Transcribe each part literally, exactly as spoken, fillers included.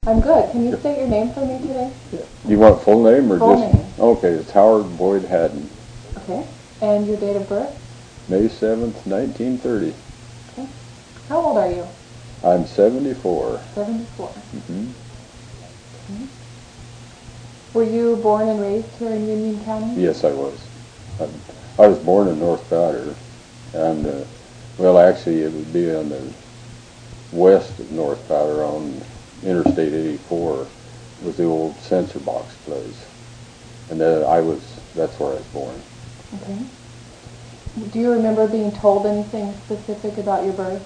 I'm good. Can you state your name for me today? You want full name or Full just? name. Okay, it's Howard Boyd Haddon. Okay. And your date of birth? May seventh, nineteen thirty. Okay. How old are you? I'm seventy-four. seventy-four. Mm-hmm. Okay. Were you born and raised here in Union County? Yes, I was. I, I was born in North Powder, and uh, well, actually, it would be on the west of North Powder on Interstate eighty-four. Was the old censor box place, and then I was. That's where I was born. Okay. Do you remember being told anything specific about your birth?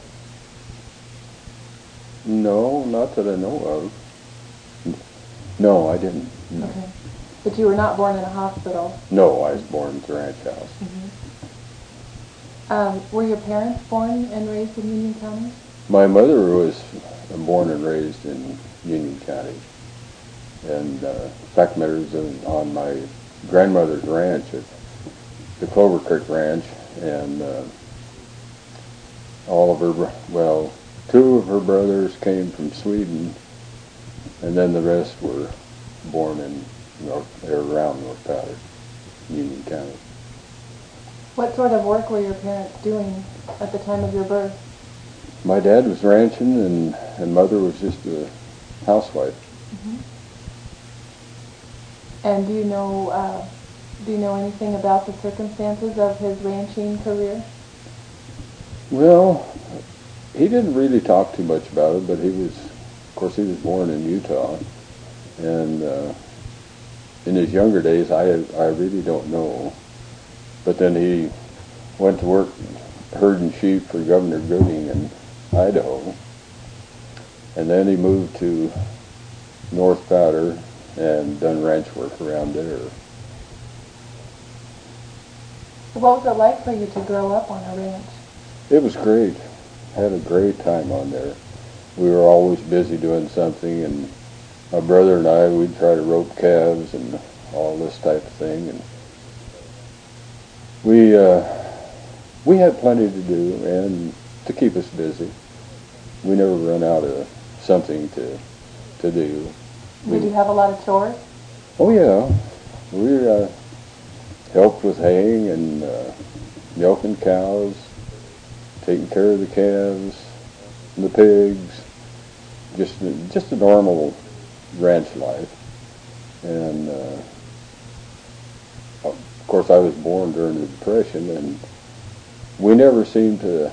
No, not that I know of. No, I didn't. No. Okay. But you were not born in a hospital? No, I was born at the ranch house. Mm-hmm. Um, were your parents born and raised in Union County? My mother was born and raised in Union County. And uh, in fact, matter was on my grandmother's ranch at the Clover Creek Ranch, and uh, all of her, well, two of her brothers came from Sweden, and then the rest were born in North, or around North Powder, Union County. What sort of work were your parents doing at the time of your birth? My dad was ranching, and, and mother was just a housewife. Mm-hmm. And do you know uh, do you know anything about the circumstances of his ranching career? Well, he didn't really talk too much about it, but he was, of course, he was born in Utah, and uh, in his younger days, I I really don't know. But then he went to work herding sheep for Governor Gooding in Idaho, and then he moved to North Powder and done ranch work around there. What was it like for you to grow up on a ranch? It was great. I had a great time on there. We were always busy doing something, and my brother and I, we'd try to rope calves and all this type of thing, and we uh, we had plenty to do and to keep us busy. We never run out of something to to do. Did you have a lot of chores? Oh yeah, we uh, helped with haying and uh, milking cows, taking care of the calves, and the pigs, just just a normal ranch life. And uh, of course, I was born during the Depression, and we never seemed to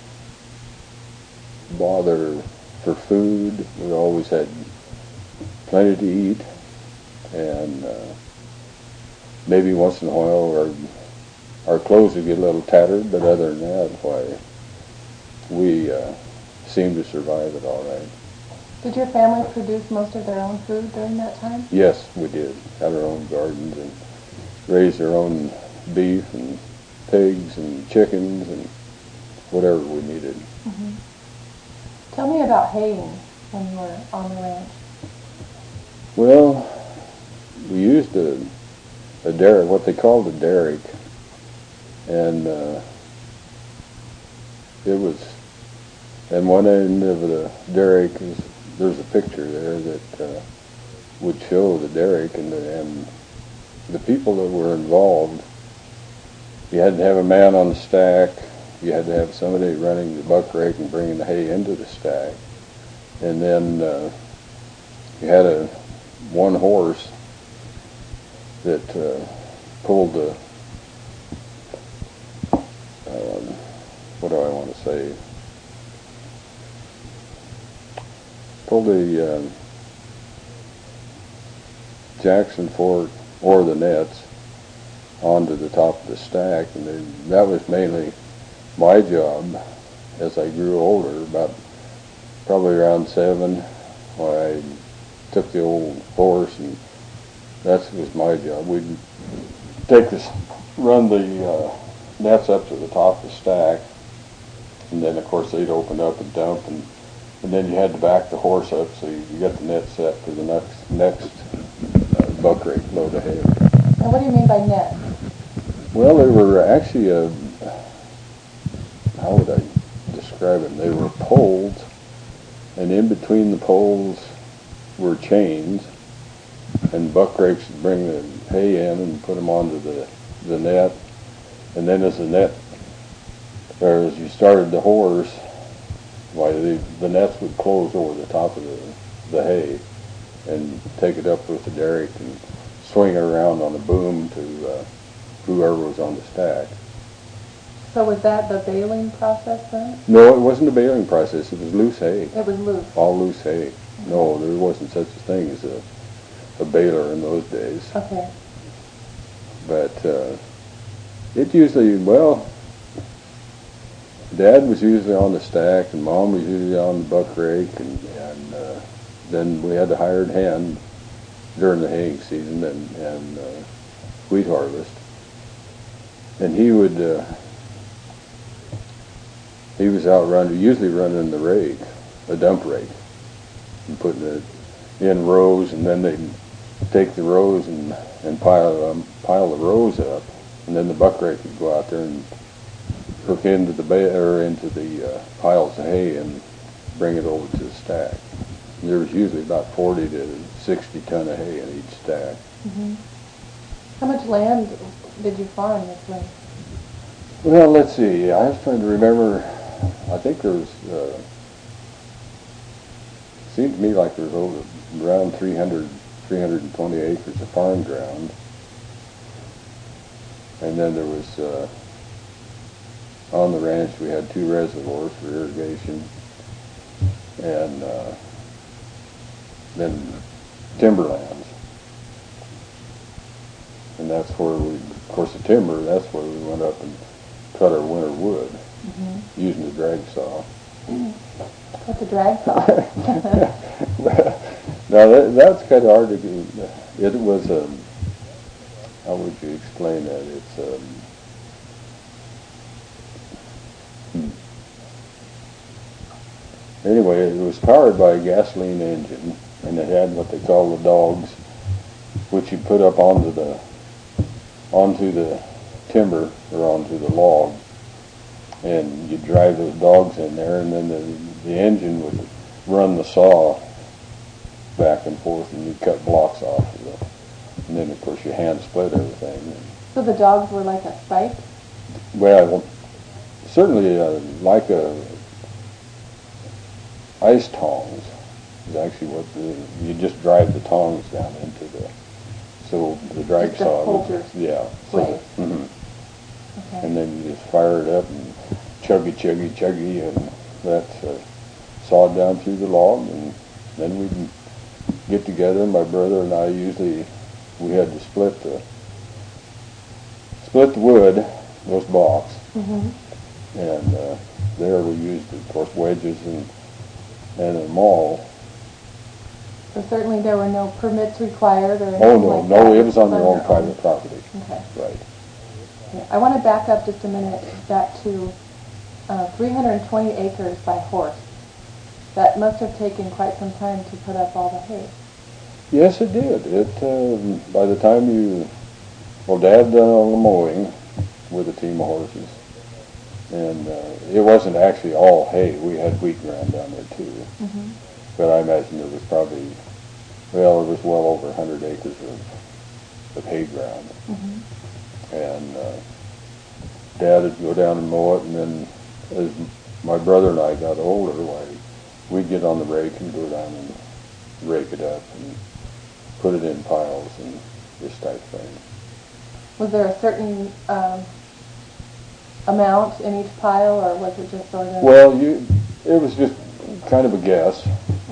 bother for food. We always had plenty to eat, and uh, maybe once in a while our our clothes would get a little tattered, but other than that, why, we uh, seemed to survive it all right. Did your family produce most of their own food during that time? Yes, we did. Had our own gardens and raised our own beef and pigs and chickens and whatever we needed. Mm-hmm. Tell me about haying when you were on the ranch. Well, we used a, a derrick, what they called a derrick, and uh, it was, and one end of the derrick is, there's a picture there that uh, would show the derrick, and the, and the people that were involved. You had to have a man on the stack. You had to have somebody running the buck rake and bringing the hay into the stack, and then uh, you had a one horse that uh, pulled the, um, what do I want to say, pulled the uh, Jackson Fork or the nets onto the top of the stack, and they, that was mainly my job as I grew older, about probably around seven, where I took the old horse, and that was my job. We'd take this, run the uh, nets up to the top of the stack, and then of course they'd open up and dump, and, and then you had to back the horse up so you get the net set for the next next uh, buck rake load of hay. And what do you mean by net? Well, they were actually a, how would I describe them? They were poles, and in between the poles were chains, and buck rakes would bring the hay in and put them onto the, the net, and then as the net, or as you started the horse, why the, the nets would close over the top of the, the hay, and take it up with the derrick and swing it around on the boom to uh, whoever was on the stack. So was that the baling process then? No, it wasn't a baling process. It was loose hay. It was loose. All loose hay. Mm-hmm. No, there wasn't such a thing as a, a baler in those days. Okay. But uh, it usually, well, Dad was usually on the stack, and Mom was usually on the buck rake, and, and uh, then we had a hired hand during the haying season and, and uh, wheat harvest. And he would, uh, he was out running, usually running the rake, a dump rake, and putting it in rows, and then they'd take the rows and, and pile, um, pile the rows up, and then the buck rake would go out there and hook into the ba- or into the uh, piles of hay and bring it over to the stack. And there was usually about forty to sixty ton of hay in each stack. Mm-hmm. How much land did you farm this way? Well, let's see. I was trying to remember. I think there was. Uh, seemed to me like there was over around three hundred, three hundred twenty acres of farm ground, and then there was. Uh, On the ranch, we had two reservoirs for irrigation, and uh, then timberlands. And that's where we, of course, the timber, that's where we went up and cut our winter wood, mm-hmm. using the drag saw. Mm. What's a drag saw? Now, that, that's kind of hard to do. It was, um, how would you explain that? It's, um, Anyway, it was powered by a gasoline engine, and it had what they call the dogs, which you put up onto the onto the timber or onto the log, and you drive those dogs in there, and then the the engine would run the saw back and forth, and you cut blocks off of it, and then of course you hand split everything. So the dogs were like a spike? Well, certainly uh, like a ice tongs is actually what the, you just drive the tongs down into the, so the drag just saw. Hold your yeah. So, mm-hmm. Okay. And then you just fire it up and chuggy, chuggy, chuggy, and that's uh, sawed down through the log, and then we'd get together. My brother and I usually, we had to split the, split the wood, those blocks, mm-hmm. and uh, there we used, of course, wedges and and a maul. So certainly there were no permits required or anything Oh, no, like no, that. it was on their own your private property. Okay. Right. Yeah. I want to back up just a minute back to uh, three hundred twenty acres by horse. That must have taken quite some time to put up all the hay. Yes, it did. It, um, by the time you, well, Dad done all the mowing with a team of horses. And uh, it wasn't actually all hay. We had wheat ground down there too. Mm-hmm. But I imagine there was probably, well, it was well over one hundred acres of, of hay ground. Mm-hmm. And uh, Dad would go down and mow it, and then as my brother and I got older, why, we'd get on the rake and go down and rake it up and put it in piles and this type of thing. Was there a certain um, amount in each pile, or was it just sort of? Well, you, it was just kind of a guess,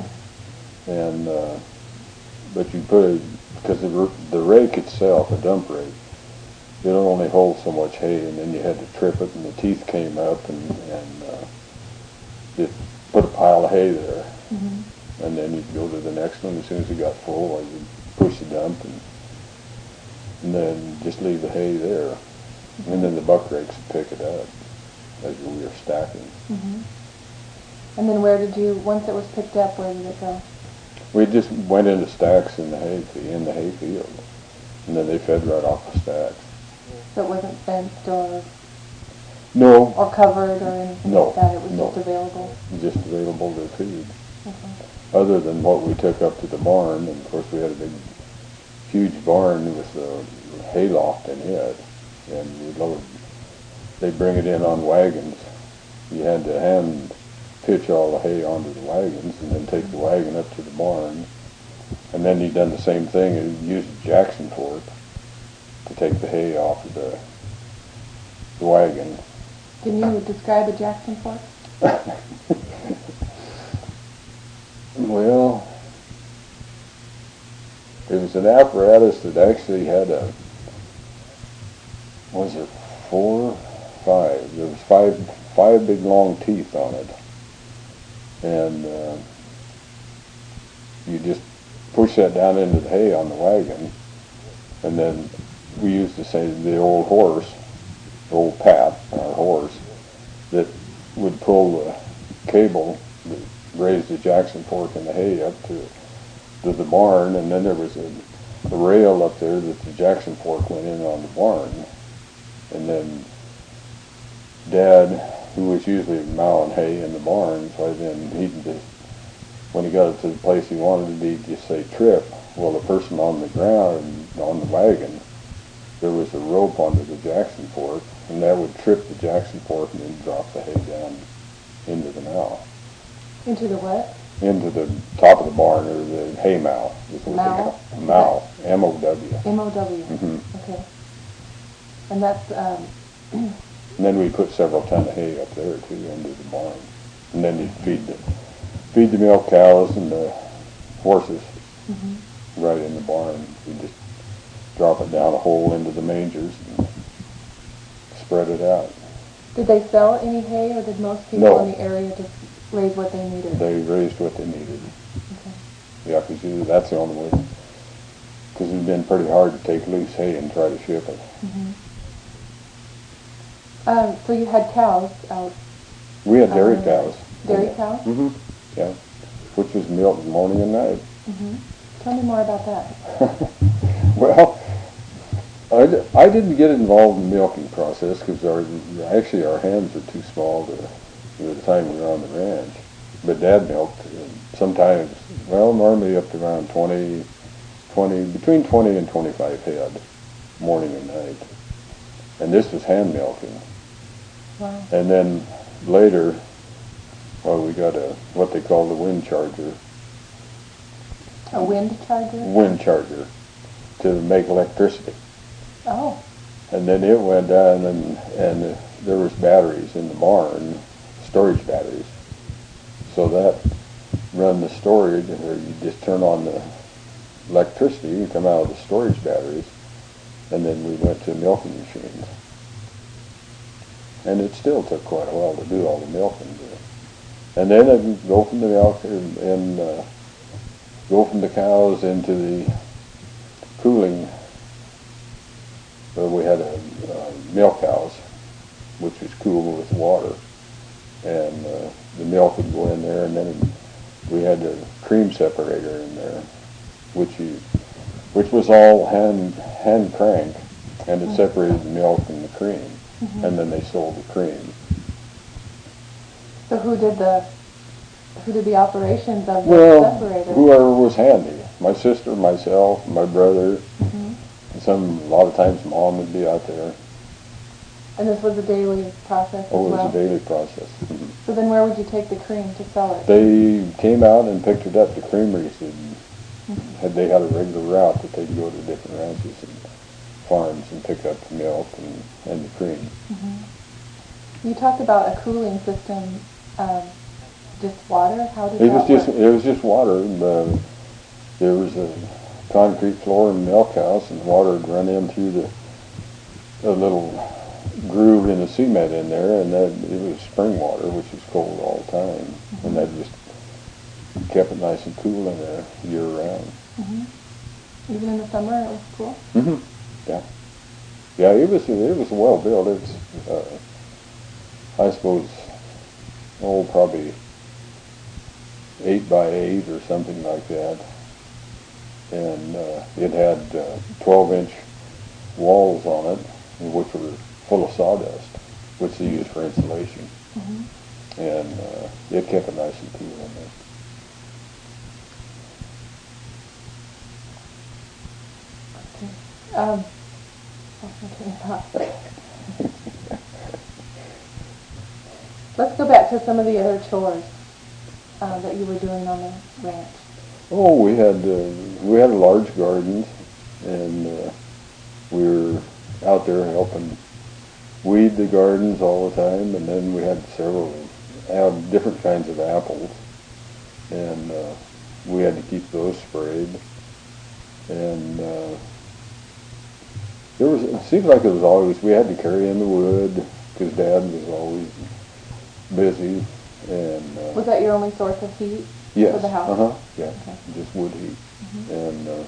and uh, but you put it, because the the rake itself, a dump rake, it'll only hold so much hay, and then you had to trip it, and the teeth came up, and and uh, just put a pile of hay there, mm-hmm. and then you'd go to the next one as soon as it got full, or you'd push the dump, and and then just leave the hay there. And then the buck rakes would pick it up as we were stacking. Mm-hmm. And then where did you, once it was picked up, where did it go? We just went into stacks in the hay in the hay field, and then they fed right off the stacks. So it wasn't fenced or no or covered or anything no, like that. It was no. just available. Just available to feed. Okay. other than what we took up to the barn. And of course we had a big, huge barn with a hayloft in it, and we load. They bring it in on wagons. You had to hand pitch all the hay onto the wagons, and then take the wagon up to the barn. And then he done the same thing. He used a Jackson fork to take the hay off of the, the wagon. Can you describe a Jackson fork? Well, it was an apparatus that actually had a, was it four, five? There was five, five big long teeth on it, and uh, you just push that down into the hay on the wagon, and then we used to say the old horse, the old Pat, our horse, that would pull the cable that raised the Jackson fork in the hay up to to the barn, and then there was a, a rail up there that the Jackson fork went in on the barn, and then Dad, who was usually mowing hay in the barn, so then he'd just, when he got it to the place he wanted, he'd just say trip. Well, the person on the ground, on the wagon, there was a rope onto the Jackson fork, and that would trip the Jackson fork and then drop the hay down into the mow. Into the what? Into the top of the barn, or the hay mow. Mow? Mow. M O W. M O W. Mm-hmm. Okay. And that's, um... and then we put several ton of hay up there, too, into the barn. And then you'd feed the, feed the milk cows and the horses mm-hmm. right in the barn. You'd just drop it down a hole into the mangers and spread it out. Did they sell any hay, or did most people No. in the area just raise what they needed? They raised what they needed. Okay. Yeah, because that's the only way. Because it's been pretty hard to take loose hay and try to ship it. Mm-hmm. Um, so you had cows out? We had dairy um, cows. Dairy yeah. cows? Mm-hmm. Yeah. Which was milked morning and night. Mm-hmm. Tell me more about that. Well, I, d- I didn't get involved in the milking process because our actually our hands were too small to, at the time we were on the ranch. But Dad milked uh, sometimes, well, normally up to around twenty, twenty, between twenty and twenty-five head, morning and night. And this was hand milking. Wow. And then later, well, we got a what they call the wind charger. A wind charger? Wind charger to make electricity. Oh. And then it went down, and and uh, there was batteries in the barn, storage batteries. So that run the storage, or you just turn on the electricity, you come out of the storage batteries, and then we went to milking machines. And it still took quite a while to do all the milking. And then it would go from the milk and, and uh, go from the cows into the cooling. Well, we had a, uh, milk house, which was cool with water, and uh, the milk would go in there, and then we had a cream separator in there, which you, which was all hand hand crank, and it separated the milk from the cream, mm-hmm. and then they sold the cream. So who did the who did the operations of the well, separator? Whoever was handy. My sister, myself, my brother. Mm-hmm. Some a lot of times Mom would be out there. And this was a daily process as Oh, it was well? a daily process. Mm-hmm. So then where would you take the cream to sell it? They came out and picked it up. The creameries and mm-hmm. had they had a regular route that they'd go to different ranches and farms and pick up the milk and, and the cream. Mm-hmm. You talked about a cooling system. Um, just water? How did it that was just work? it was just water. And, uh, there was a concrete floor in the milk house, and water would run in through the a little groove in the cement in there, and that it was spring water, which was cold all the time, mm-hmm. and that just kept it nice and cool in there year round. Mm-hmm. Even in the summer, it was cool. Mm-hmm. Yeah, yeah. It was it was well built. It's uh, I suppose oh probably eight by eight or something like that. And uh, it had uh, twelve inch walls on it, which were full of sawdust, which they used for insulation. Mm-hmm. And uh, it kept it nice and cool in there. Um, lost my train of thought. Let's go back to some of the other chores uh, that you were doing on the ranch. Oh, we had uh, we had a large gardens, and uh, we were out there helping weed the gardens all the time, and then we had several had different kinds of apples, and uh, we had to keep those sprayed. And uh, there was it seems like it was always we had to carry in the wood because Dad was always busy. And uh, was that your only source of heat yes, for the house? Uh huh. Yeah, okay. Just wood heat. Mm-hmm. And uh,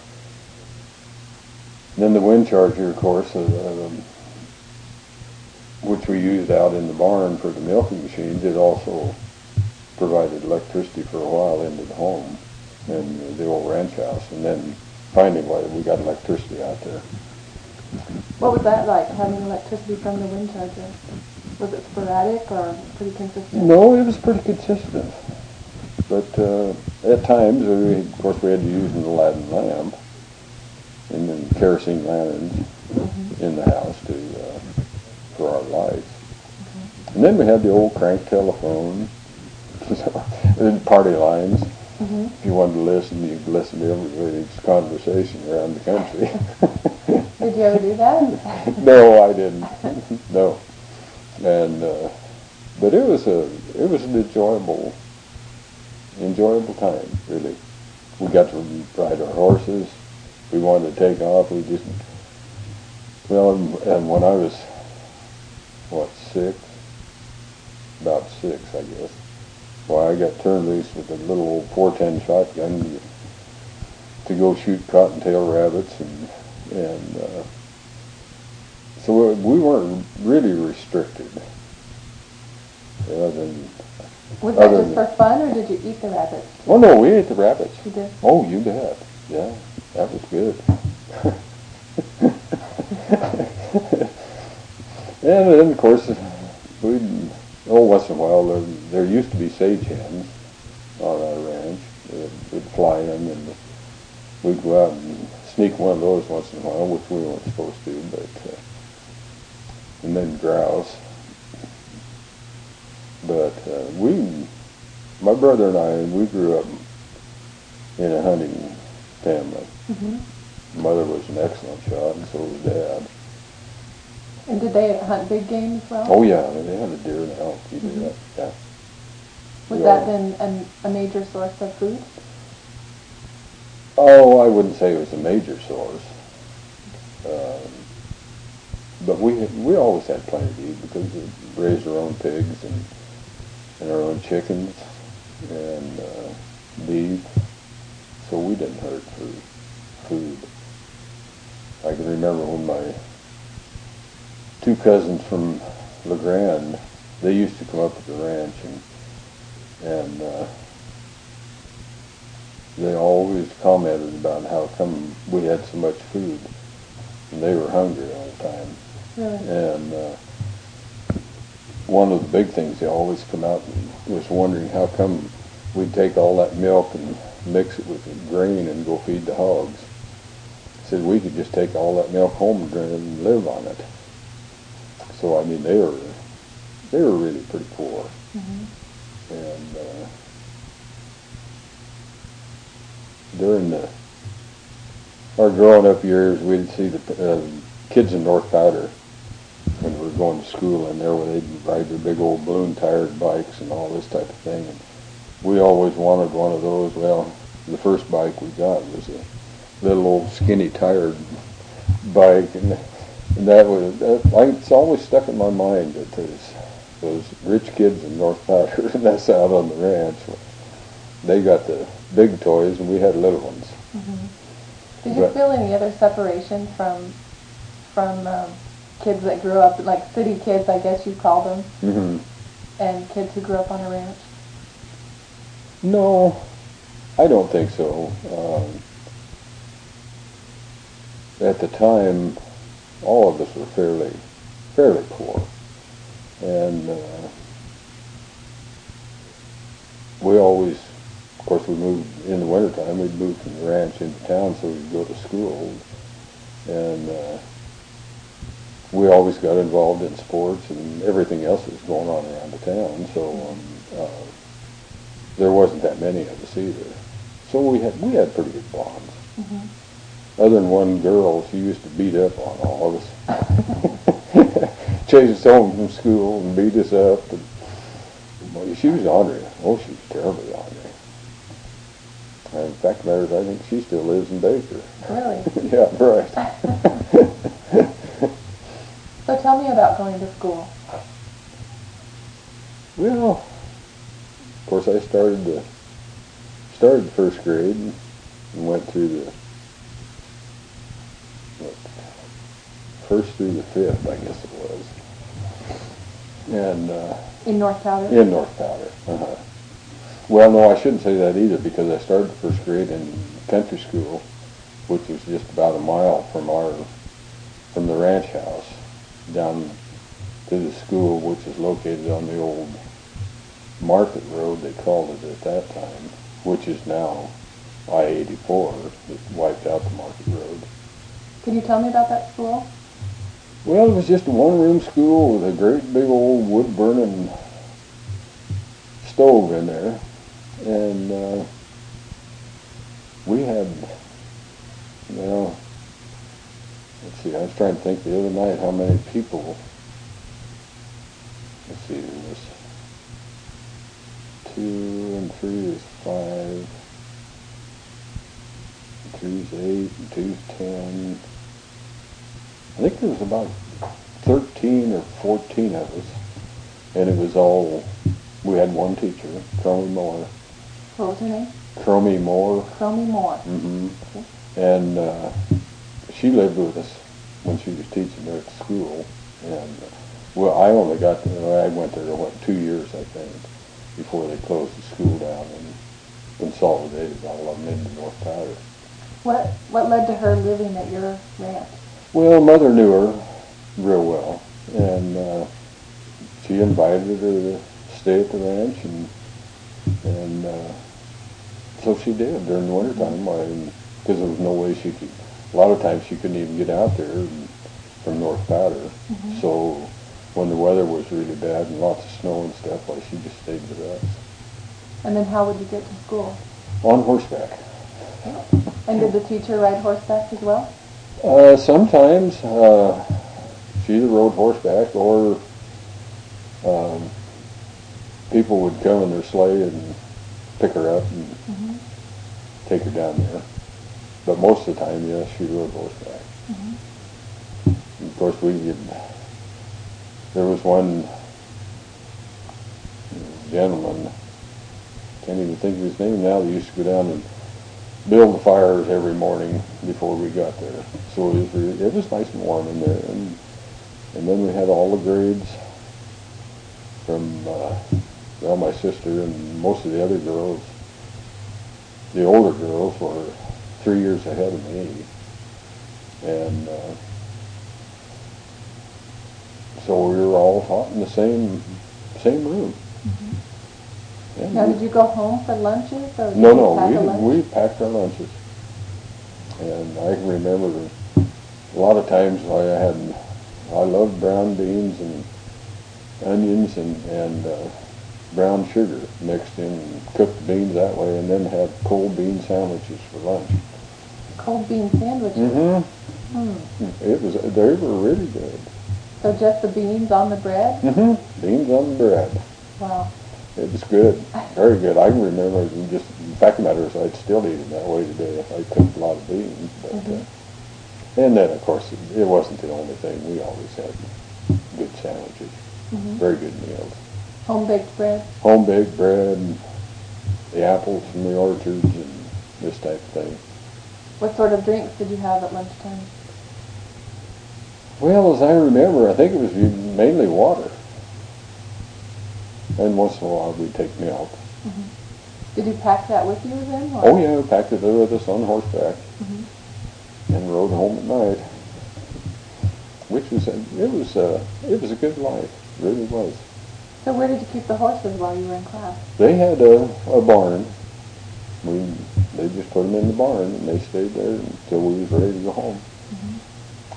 then the wind charger, of course, uh, um, which we used out in the barn for the milking machines, it also provided electricity for a while into the home and the old ranch house. And then finally, we got electricity out there. What was that like, having electricity from the wind charger? Was it sporadic or pretty consistent? No, it was pretty consistent. But uh, at times, we, of course, we had to use an Aladdin lamp and then kerosene lanterns mm-hmm. in the house to uh, for our lights. Mm-hmm. And then we had the old crank telephone, party lines. Mm-hmm. If you wanted to listen, you could listen to everybody's conversation around the country. Did you ever do that? No, I didn't. No. And uh, but it was a it was an enjoyable enjoyable time, really. We got to ride our horses. We wanted to take off. We just well, and, and when I was what six, about six, I guess. Well, I got turned loose with a little old four ten shotgun to, to go shoot cottontail rabbits, and and uh, so we weren't really restricted. Other than, was that just for fun, or did you eat the rabbits? Oh no, we ate the rabbits. You did? Oh, you bet. Yeah, that was good. And then, of course, we oh once in a while there, there used to be sage hens on our ranch. We'd fly in, and we'd go out and sneak one of those once in a while, which we weren't supposed to, but uh, and then grouse. But uh, we, my brother and I, we grew up in a hunting family. Mm-hmm. Mother was an excellent shot, and so was Dad. And did they hunt big game as well? Oh yeah, they had a deer and elk. You mm-hmm. did that, yeah. Was yeah. that then an, a major source of food? Oh, I wouldn't say it was a major source. Um, but we we always had plenty to eat because we raised our own pigs and and our own chickens and uh, beef, so we didn't hurt for food. I can remember when my two cousins from La Grande, they used to come up to the ranch, and and uh, they always commented about how come we had so much food, and they were hungry all the time. Really? And uh, one of the big things they always come out and was wondering how come we'd take all that milk and mix it with grain and go feed the hogs. Said we could just take all that milk home and, and live on it. So I mean they were they were really pretty poor. Mm-hmm. And uh, during the our growing up years, we'd see the uh, kids in North Powder when we were going to school in there, where they'd ride their big old balloon-tired bikes and all this type of thing. And we always wanted one of those. Well, the first bike we got was a little old skinny-tired bike, and, and that was that, like, it's always stuck in my mind that there's those rich kids in North Powder, and that's out on the ranch. They got the big toys, and we had little ones. Mm-hmm. Did you but, feel any other separation from from um, kids that grew up, like city kids, I guess you call them, mm-hmm. and kids who grew up on a ranch? No, I don't think so. Um, at the time, all of us were fairly, fairly poor, and uh, we always, of course, we moved in the wintertime. We'd move from the ranch into town so we'd go to school. and uh, we always got involved in sports and everything else that was going on around the town. So um, uh, there wasn't that many of us either. So we had we had pretty good bonds. Mm-hmm. Other than one girl, she used to beat up on all of us. Chase us home from school and beat us up. And, well, she was ornery. Oh, she was terribly ornery. And in fact, matters, I think she still lives in Baker. Really? Yeah, right. So tell me about going to school. Well, of course, I started the started the first grade and, and went through the what, first through the fifth, I guess it was. And uh, in North Powder? In North Powder. Uh-huh. Well, no, I shouldn't say that either, because I started the first grade in country school, which was just about a mile from our from the ranch house down to the school, which is located on the old Market Road, they called it at that time, which is now I eighty-four. It wiped out the Market Road. Can you tell me about that school? Well, it was just a one-room school with a great big old wood-burning stove in there, and uh, we had, well, let's see, I was trying to think the other night how many people. Let's see, there was two and three is five, and three's eight, and two's ten. I think there was about thirteen or fourteen of us, and it was all, we had one teacher, Cromie Moore. What was her name? Cromie Moore. Cromie Moore. Mm-hmm. Okay. And uh, she lived with us when she was teaching there at the school, and uh, well, I only got there, I went there, what, two years, I think, before they closed the school down and consolidated all of them into North Powder. What what led to her living at your ranch? Well, Mother knew her real well, and uh, she invited her to stay at the ranch, and and uh, so she did during the wintertime, because there was no way she could, a lot of times she couldn't even get out there from North Powder, mm-hmm. So when the weather was really bad and lots of snow and stuff, why she just stayed with us. And then how would you get to school? On horseback. Oh. And did the teacher ride horseback as well? Uh, sometimes uh, she either rode horseback or um, people would come in their sleigh and pick her up and mm-hmm. take her down there. But most of the time, yes, she rode horseback. Mm-hmm. And of course, we could, there was one gentleman, can't even think of his name now, that used to go down and build the fires every morning before we got there. So it was really, it was nice and warm in there, and and then we had all the grades from uh, well, my sister and most of the other girls. The older girls were three years ahead of me, and uh, so we were all taught in the same same room. Mm-hmm. Yeah, now, did you go home for lunches, or did no, you no, pack we a lunch? we packed our lunches, and I can remember a lot of times I had I loved brown beans and onions and and uh, brown sugar mixed in, and cooked the beans that way, and then had cold bean sandwiches for lunch. Cold bean sandwiches. Mm-hmm. Hmm. It was they were really good. So just the beans on the bread? Mm-hmm. Beans on the bread. Wow. It was good, very good. I can remember just, the fact of the matter is I'd still eat it that way today if I cooked a lot of beans. But, mm-hmm. uh, and then, of course, it, it wasn't the only thing. We always had good sandwiches, mm-hmm. very good meals. Home-baked bread? Home-baked bread, and the apples from the orchards, and this type of thing. What sort of drinks did you have at lunchtime? Well, as I remember, I think it was mainly water. And once in a while we'd take milk. Mm-hmm. Did you pack that with you then? Or? Oh yeah, we packed it with us on horseback, mm-hmm. and rode home at night. Which was a, it was a, it was a good life, it really was. So where did you keep the horses while you were in class? They had a, a barn. We they just put them in the barn, and they stayed there until we was ready to go home. Mm-hmm.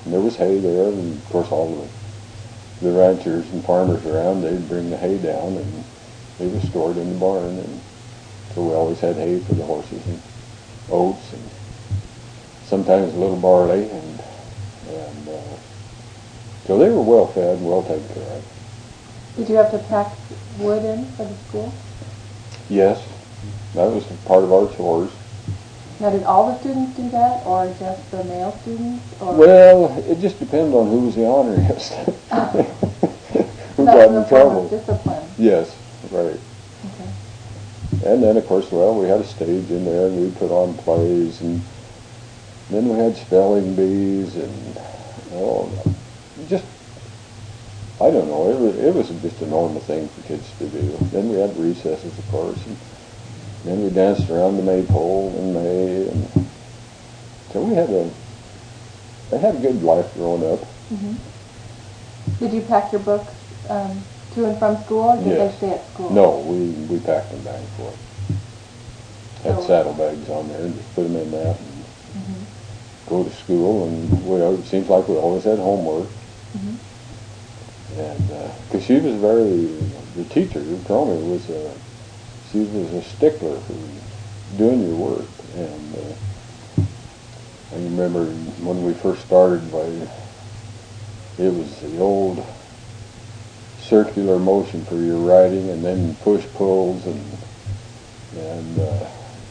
And there was hay there, and of course all the, the ranchers and farmers around, they'd bring the hay down, and it was stored in the barn, and so we always had hay for the horses, and oats, and sometimes a little barley, and, and uh, so they were well fed and well taken care of. Did you have to pack wood in for the school? Yes, that was part of our chores. Now, did all the students do that, or just the male students? Or? Well, it just depends on who was the honorist. Who That got was in a form trouble. of discipline. Yes, right. Okay. And then, of course, well, we had a stage in there, and we put on plays, and then we had spelling bees, and, oh, just, I don't know, it was, it was just a normal thing for kids to do. Then we had recesses, of course, and then we danced around the maypole in May, and so we had a, I had a good life growing up. Mm-hmm. Did you pack your books um, to and from school, or did Yes. they stay at school? No, we, we packed them back for it. Had So- saddlebags on there, and just put them in that, and Mm-hmm. go to school, and we, it seems like we always had homework. Mm-hmm. And because uh, she was very, the teacher, Crony, was a, she was a stickler for doing your work. And uh, I remember when we first started, by it was the old circular motion for your writing, and then push pulls, and and uh,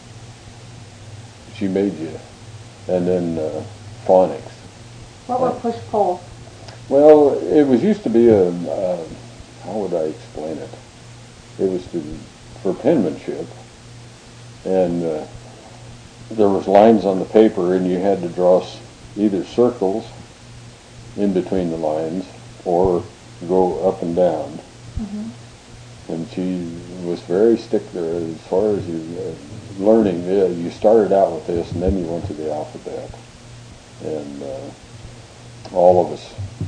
she made you, and then uh, phonics. What were push pulls? Well, it was used to be a, uh, how would I explain it? It was to, for penmanship, and uh, there was lines on the paper, and you had to draw s- either circles in between the lines, or go up and down. Mm-hmm. And she was very stickler as far as you uh, learning. Uh, you started out with this, and then you went to the alphabet, and uh, all of us.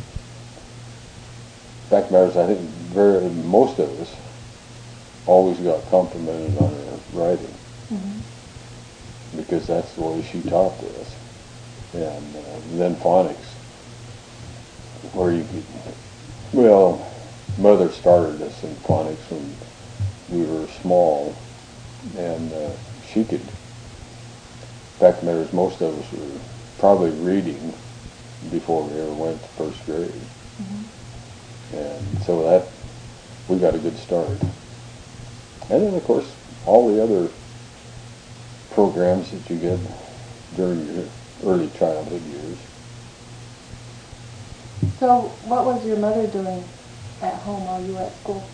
Fact matters, I think very most of us always got complimented on our writing, Mm-hmm. because that's the way she taught us. And uh, then phonics, where you could, well, Mother started us in phonics when we were small, and uh, she could, fact matters, most of us were probably reading before we ever went to first grade. Mm-hmm. And so that, we got a good start. And then, of course, all the other programs that you get during your early childhood years. So, what was your mother doing at home while you were at school?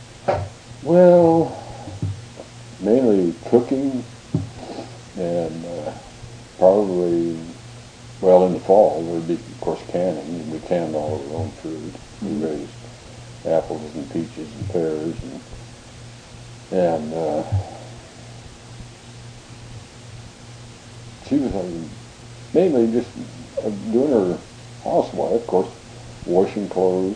Well, mainly cooking, and uh, probably, well, in the fall, there would be, of course, canning. We canned all of our own fruit. We raised apples and peaches and pears, and, and uh, she was uh, mainly just uh, doing her housewife, of course, washing clothes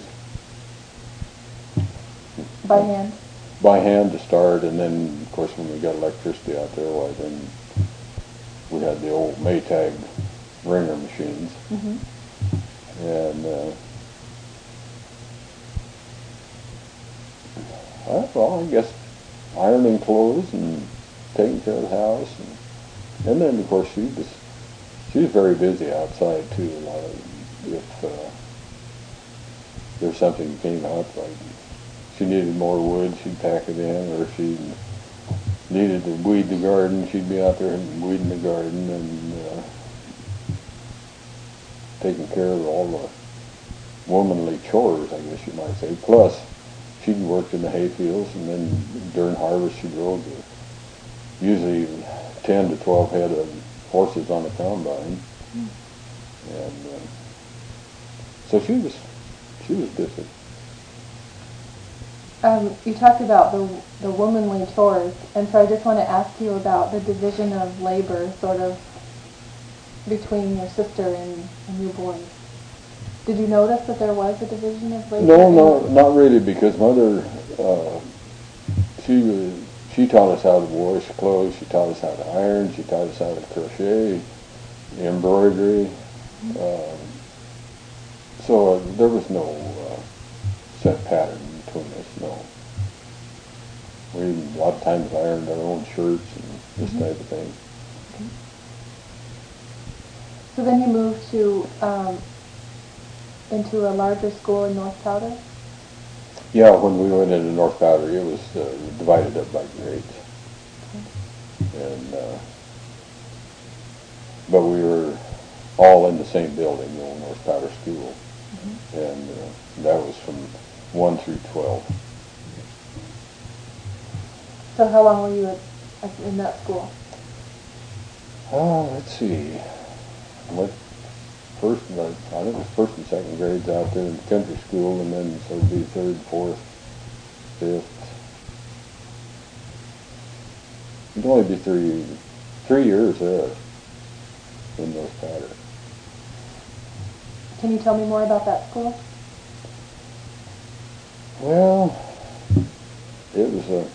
By hand? by hand to start, and then, of course, when we got electricity out there, why, then we had the old Maytag wringer machines. Mm-hmm. And, uh, uh, well, I guess ironing clothes and taking care of the house. And, and then, of course, she was, she was very busy outside, too. A lot of, if uh, there's something that came up, like she needed more wood, she'd pack it in, or if she needed to weed the garden, she'd be out there and weeding the garden, and uh, taking care of all the womanly chores, I guess you might say. Plus, she'd worked in the hay fields, and then during harvest she drove the, usually ten to twelve head of horses on a combine. Mm. And uh, so she was, she was busy. Um, you talked about the the womanly chores, and so I just want to ask you about the division of labor, sort of, between your sister and, and you boys. Did you notice that there was a division of labor? No, no, not really, because Mother, uh, she was, she taught us how to wash clothes, she taught us how to iron, she taught us how to crochet, embroidery, Mm-hmm. uh, So uh, there was no uh, set pattern between us, no. We a lot of times ironed our own shirts and this Mm-hmm. type of thing. Okay. So then you moved to um, into a larger school in North Powder? Yeah, when we went into North Powder, it was uh, divided up by grades. Okay. And uh, but we were all in the same building, the old North Powder School, Mm-hmm. and uh, that was from one through twelve. So how long were you at, at- in that school? Oh, let's see. What first? and I I think it was first and second grades out there in the country school, and then so it'd be third, fourth, fifth. It'd only be three, three years there in North Powder. Can you tell me more about that school? Well, it was a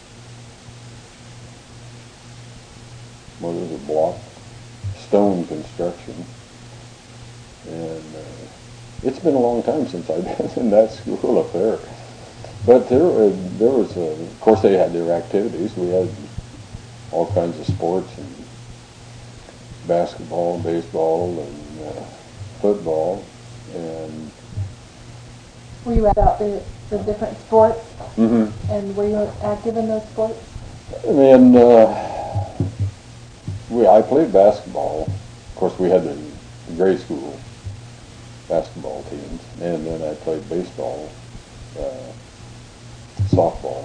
what was it, block stone construction, and uh, it's been a long time since I've been in that school up there. But there, uh, there was, uh, of course, they had their activities. We had all kinds of sports and basketball, and baseball, and uh, football, and Were you about the, the different sports, mm-hmm. and were you active in those sports? and uh, we I played basketball. Of course, we had the grade school basketball teams, and then I played baseball, uh, softball,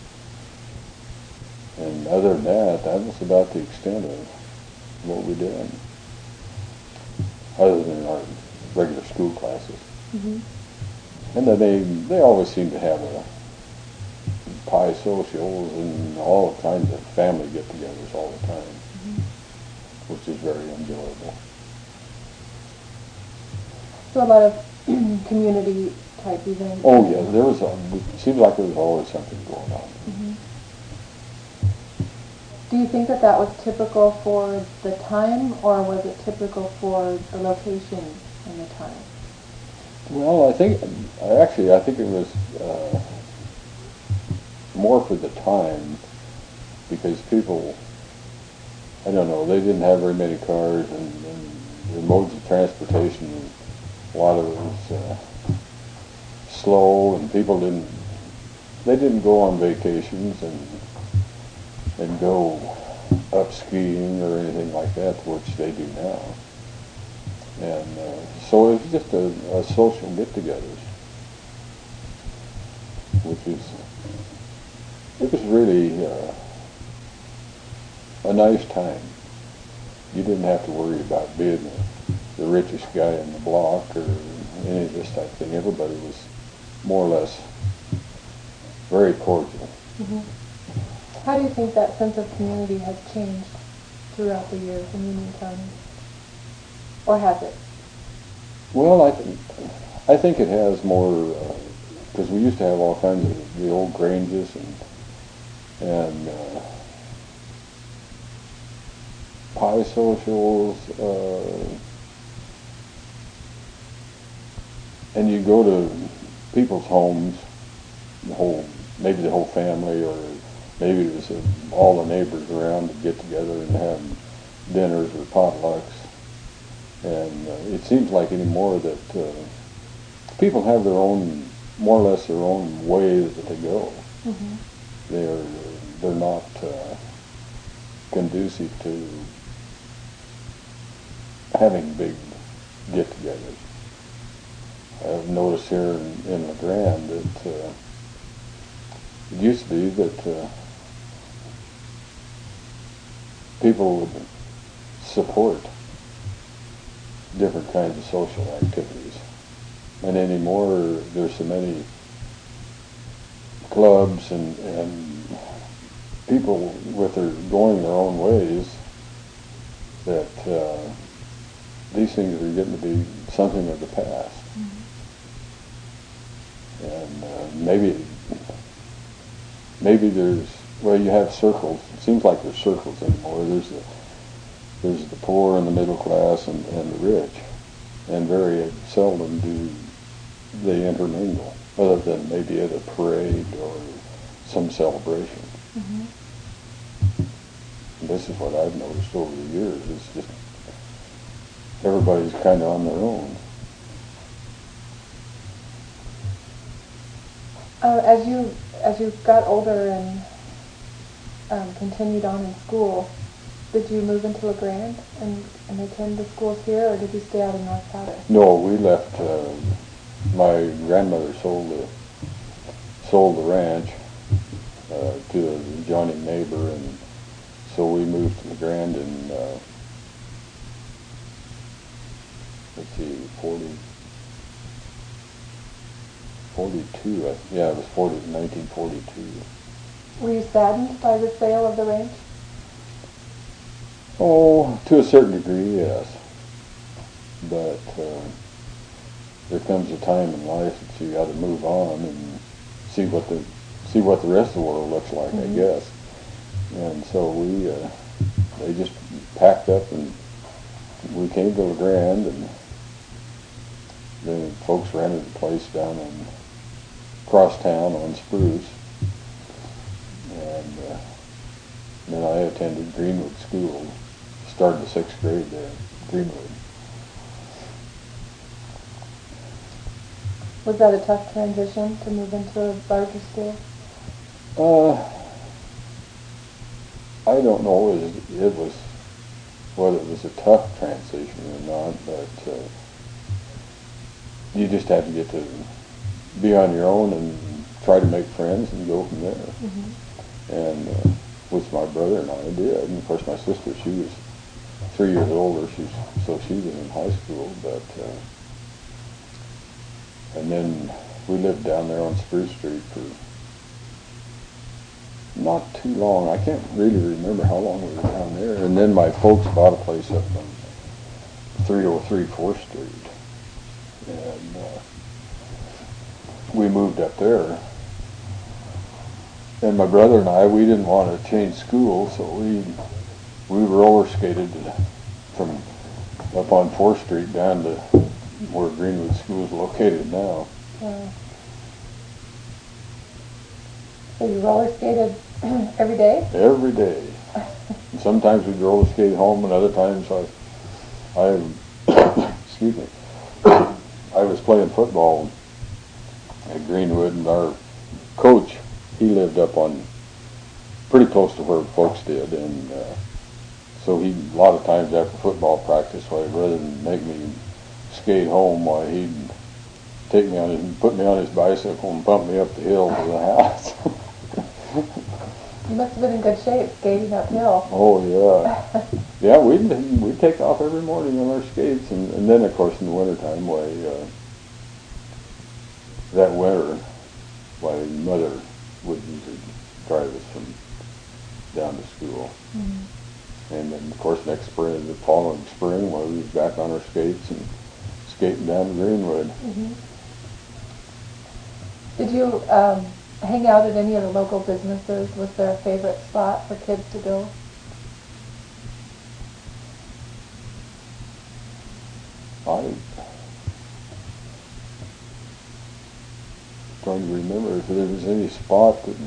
and other than that, that was about the extent of what we did, other than our regular school classes. Mm-hmm. And then they they always seem to have a pie socials and all kinds of family get-togethers all the time, Mm-hmm. which is very enjoyable. So a lot of community type events. Oh yeah, there was a, it seemed like there was always something going on. Mm-hmm. Do you think that that was typical for the time, or was it typical for the location and the time? Well, I think, I actually, I think it was uh, more for the time, because people, I don't know, they didn't have very many cars, and, and the modes of transportation, a lot of it was uh, slow, and people didn't, they didn't go on vacations and and go up skiing or anything like that, which they do now. And uh, so it was just a, a social get-togethers, which is, it was really uh, a nice time. You didn't have to worry about being the, the richest guy in the block or any of this type of thing. Everybody was more or less very cordial. Mm-hmm. How do you think that sense of community has changed throughout the years in Union County? Or has it? Well, I, th- I think it has more, because we used to have all kinds of the old Granges and, and uh, pie socials, uh, and you go to people's homes, the whole, maybe the whole family, or maybe it was uh, all the neighbors around to get together and have dinners or potlucks. And uh, it seems like anymore that uh, people have their own, more or less their own way that they go. Mm-hmm. They're they're not uh, conducive to having big get-togethers. I've noticed here in, in La Grande that uh, it used to be that uh, people would support different kinds of social activities. And anymore, there's so many clubs and, and people with their going their own ways that uh, these things are getting to be something of the past. Mm-hmm. And uh, maybe maybe there's, well, you have circles. It seems like there's circles anymore. There's the there's the poor and the middle class and, and the rich. and very seldom do they intermingle, other than maybe at a parade or some celebration. Mm-hmm. And this is what I've noticed over the years. It's just everybody's kind of on their own. Uh, as you as you got older and um, continued on in school, did you move into LeGrand and, and attend the schools here, or did you stay out in North Powder? No, we left. Uh, my grandmother sold the sold the ranch uh, to an adjoining neighbor, and so we moved to LeGrand in uh, let's see, forty. forty-two, uh, yeah, it was forty, nineteen forty-two. Were you saddened by the sale of the ranch? Oh, to a certain degree, yes. But uh, there comes a time in life that you got to move on and see what the see what the rest of the world looks like, mm-hmm. I guess. And so we, uh, they just packed up and we came to LeGrand, and then folks rented a place down in cross town on Spruce, and uh, then I attended Greenwood School, started the sixth grade there at Greenwood. Was that a tough transition to move into a larger school? Uh, I don't know it was, it was whether it was a tough transition or not, but uh, you just had to get to be on your own and try to make friends and go from there. Mm-hmm. And uh, which my brother and I did. And of course my sister, she was three years older, she's, so she was in high school. But uh, and then we lived down there on Spruce Street for not too long. I can't really remember how long we were down there. And then my folks bought a place up on three oh three fourth Street. And uh, we moved up there. And my brother and I, we didn't want to change schools, so we we roller skated from up on fourth Street down to where Greenwood School is located now. Yeah. So you roller skated every day? Every day. And sometimes we'd roller skate home, and other times I, I, excuse me, I was playing football at Greenwood, and our coach, he lived up on pretty close to where folks did, and uh, so he a lot of times after football practice, why rather than make me skate home, why he'd take me on his, put me on his bicycle and pump me up the hill to the house. You must have been in good shape skating uphill. Oh yeah, yeah. We'd we'd take off every morning on our skates, and, and then of course in the wintertime, why uh, that winter, why mother would usually drive us from down to school. Mm-hmm. And then, of course, next spring, the following spring, well, we was back on our skates and skating down to Greenwood. Mm-hmm. Did you um, hang out at any of the local businesses? Was there a favorite spot for kids to go? I trying to remember if there was any spot that,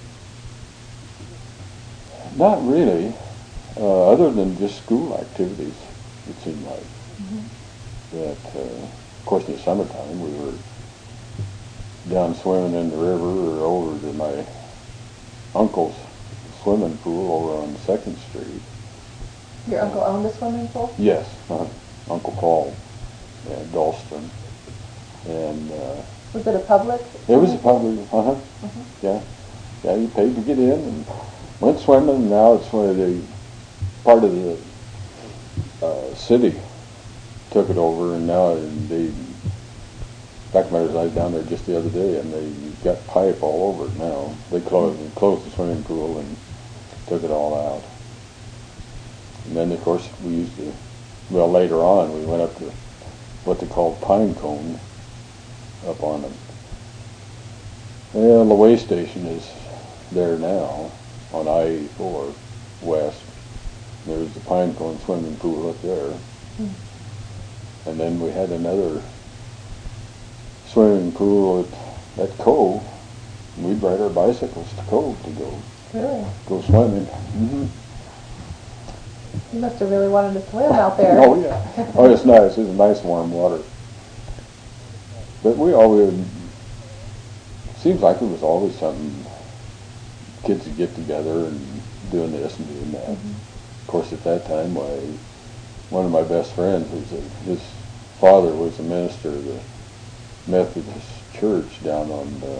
not really, uh, other than just school activities, it seemed like. Mm-hmm. That, uh, of course, in the summertime, we were down swimming in the river or over to my uncle's swimming pool over on second Street. Your uncle owned a swimming pool? Yes, uh, Uncle Paul at Dalston. And uh, was it a public? It was a public, uh-huh, uh-huh. Yeah. Yeah, you paid to get in and went swimming, and now it's one of the, part of the uh, city took it over, and now they, in fact, I was down there just the other day, and they got pipe all over it now. They closed, they closed the swimming pool and took it all out. And then, of course, we used to, well, later on, we went up to what they called Pine Cone, up on them. And the way station is there now on I eighty-four west. There's the Pine Cone swimming pool up there. Mm. And then we had another swimming pool at, at Cove. We'd ride our bicycles to Cove to go Really? go swimming. Mm-hmm. You must have really wanted to swim out there. Oh yeah. Oh, it's nice. It's nice warm water. But we always seems like it was always something kids would get together and doing this and doing that. Mm-hmm. Of course, at that time, my one of my best friends was a, his father was a minister of the Methodist Church down on uh,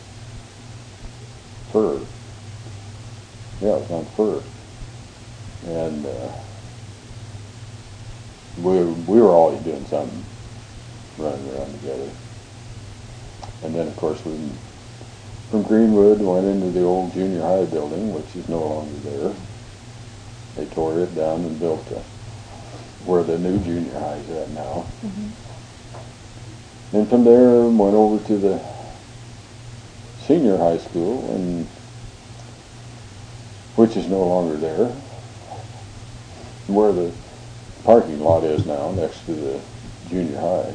Fur. Yeah, it was on Fur, and uh, we we were always doing something, running around together. And then, of course, we from Greenwood went into the old junior high building, which is no longer there. They tore it down and built a, where the new junior high is at now. Mm-hmm. And from there went over to the senior high school, and which is no longer there, where the parking lot is now, next to the junior high.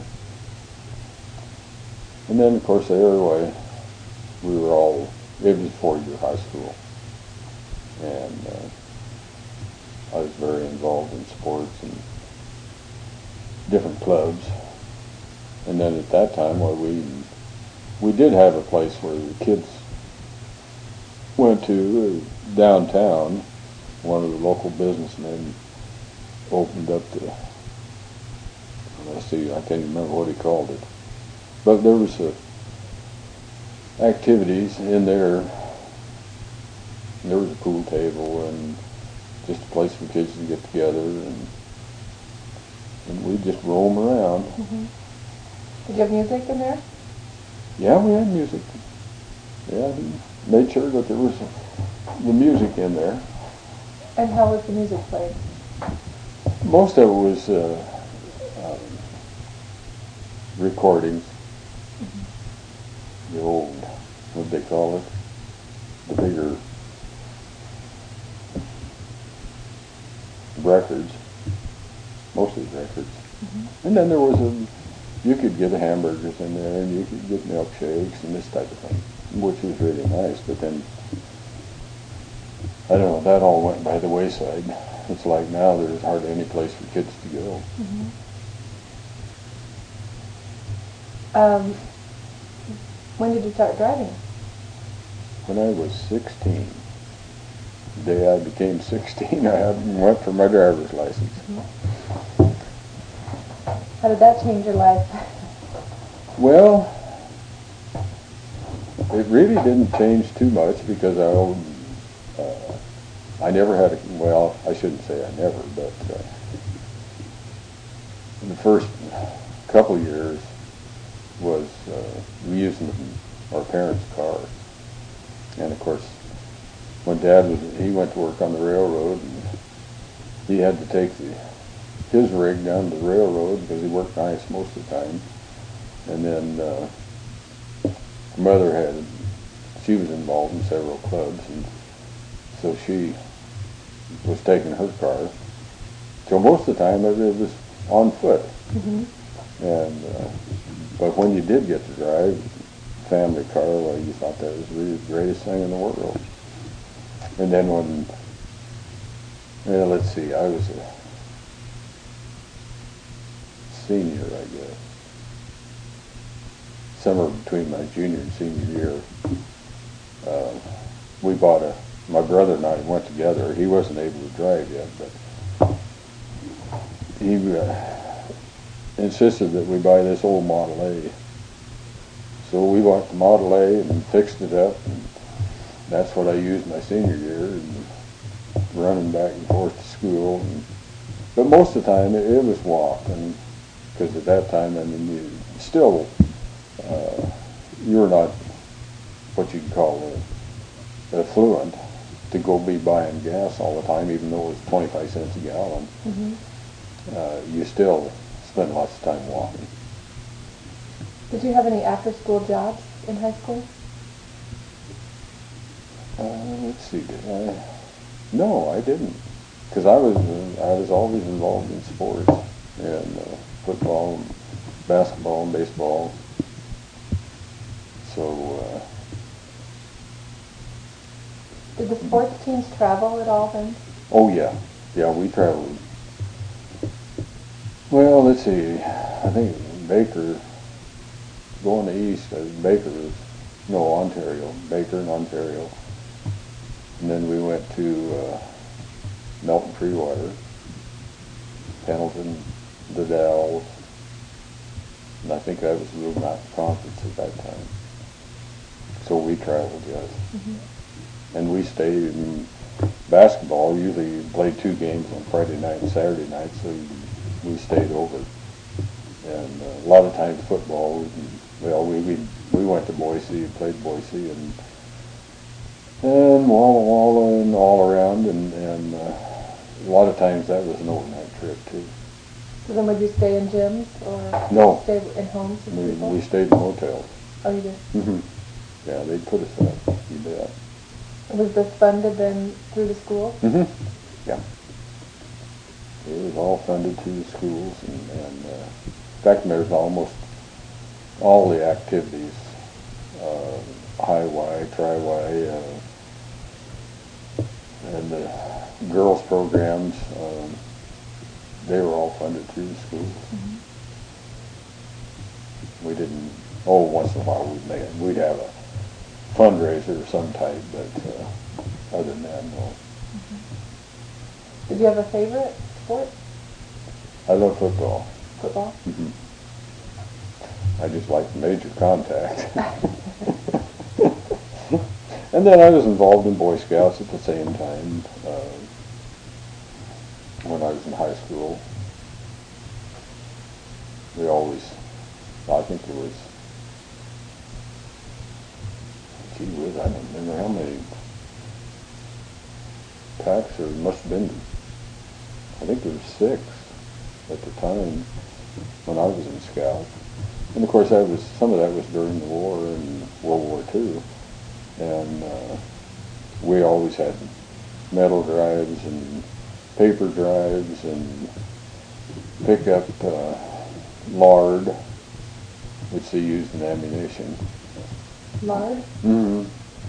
And then, of course, there way we were all, it was four-year high school. And uh, I was very involved in sports and different clubs. And then at that time, well, we we did have a place where the kids went to uh, downtown. One of the local businessmen opened up the, let's see, I can't remember what he called it. But there was uh, activities in there. There was a pool table and just a place for kids to get together, and and we'd just roam around. Mm-hmm. Did you have music in there? Yeah, we had music. Yeah, we made sure that there was the music in there. And how was the music played? Most of it was uh, um, recordings. Mm-hmm. The old, what they call it, the bigger records, mostly records. Mm-hmm. And then there was a, you could get hamburgers in there, and you could get milkshakes and this type of thing, which was really nice. But then, I don't know, that all went by the wayside. It's like now there's hardly any place for kids to go. Mm-hmm. Um, when did you start driving? When I was sixteen. The day I became sixteen, I had, went for my driver's license. Mm-hmm. How did that change your life? Well, it really didn't change too much because I, uh, I never had a, well, I shouldn't say I never, but uh, in the first couple of years was uh, using our parents' car. And of course, when Dad was, he went to work on the railroad, and he had to take the, his rig down to the railroad because he worked nights most of the time. And then uh, Mother had, she was involved in several clubs, and so she was taking her car. So most of the time it, it was on foot. Mm-hmm. And uh, but when you did get to drive family car, well, you thought that was really the greatest thing in the world. And then when, well, let's see, I was a senior, I guess. Somewhere between my junior and senior year, uh, we bought a, my brother and I went together. He wasn't able to drive yet, but he uh, insisted that we buy this old Model A. So we bought the Model A and fixed it up, and that's what I used my senior year, and running back and forth to school. And, but most of the time it, it was walking, because at that time, I mean, you still, uh, you were not what you'd call a, affluent to go be buying gas all the time, even though it was twenty-five cents a gallon. Mm-hmm. Uh, you still spend lots of time walking. Did you have any after-school jobs in high school? Uh, let's see, did I? No, I didn't, because I was uh, I was always involved in sports and uh, football basketball and baseball. So, uh, Did the sports teams travel at all then? oh yeah, yeah, we traveled. Well, let's see, I think Baker, going east, uh, Baker was, no, Ontario, Baker and Ontario. And then we went to uh, Melton Freewater, Pendleton, the Dalles, and I think that was the Blue Mountain Conference at that time. So we traveled, yes. Mm-hmm. And we stayed in basketball, usually played two games on Friday night and Saturday night, so we stayed over. And uh, a lot of times football, we, well, we, we we went to Boise and played Boise and and Walla Walla and all around, and, and uh, a lot of times that was an overnight trip too. So then would you stay in gyms or no. stay in homes with we, people? We stayed in hotels. Oh, you did? Mm-hmm. Yeah, they put us up, you bet. Was this funded then through the school? Mm-hmm. Yeah. It was all funded through the schools, and, and uh, in fact, there's almost all the activities, uh, high Y, tri Y, uh, and the girls' programs, um, they were all funded through the schools. Mm-hmm. We didn't, oh, once in a while we'd, make, we'd have a fundraiser of some type, but uh, other than that, no. Mm-hmm. Did you have a favorite sport? I love football. Football? Mm-hmm. I just like major contact. And then I was involved in Boy Scouts at the same time uh, when I was in high school. We always, I think there was, gee whiz, I don't remember how many packs there must have been. I think there were six at the time when I was in Scouts. And of course, that was some of that was during the war and World War Two, and uh, we always had metal drives and paper drives and pick up uh, lard, which they used in ammunition. Lard? Mm-hmm.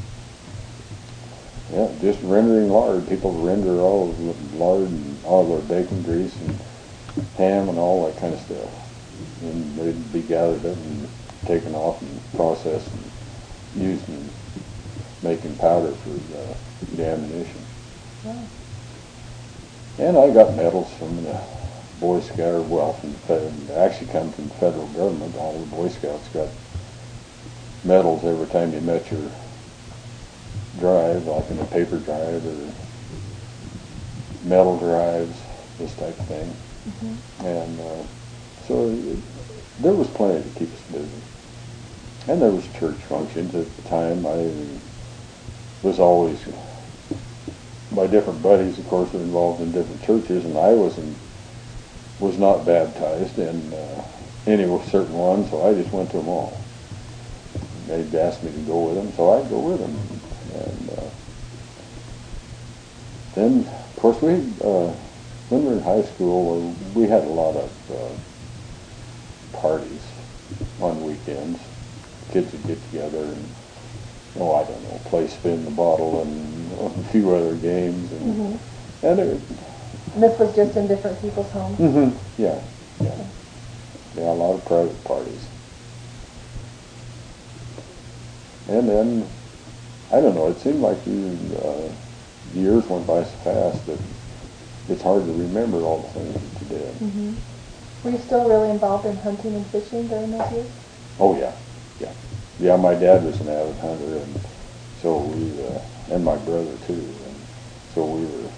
Yeah, just rendering lard. People render all of the lard and all of their bacon grease and ham and all that kind of stuff. And they'd be gathered up and taken off and processed and used in making powder for the, the ammunition. Wow. And I got medals from the Boy Scout, well, from the fed, actually come from the federal government. All the Boy Scouts got medals every time you met your drive, like in a paper drive or metal drives, this type of thing. Mm-hmm. And uh, so it, there was plenty to keep us busy. And there was church functions at the time. I was always, my different buddies, of course, were involved in different churches, and I wasn't, was not baptized in uh, any certain one, so I just went to them all. They'd ask me to go with them, so I'd go with them. And uh, then, of course, we, uh, when we were in high school, we had a lot of uh, parties on weekends. Kids would get together and, oh, I don't know, play spin the bottle and a few other games. And, mm-hmm. and it, this was just in different people's homes? Mm-hmm. Yeah, yeah. Yeah, a lot of private parties. And then, I don't know, it seemed like you, uh, the years went by so fast that it's hard to remember all the things that you did. Mm-hmm. Were you still really involved in hunting and fishing during those years? Oh, yeah, yeah. Yeah, my dad was an avid hunter, and so we, uh, and my brother too, and so we were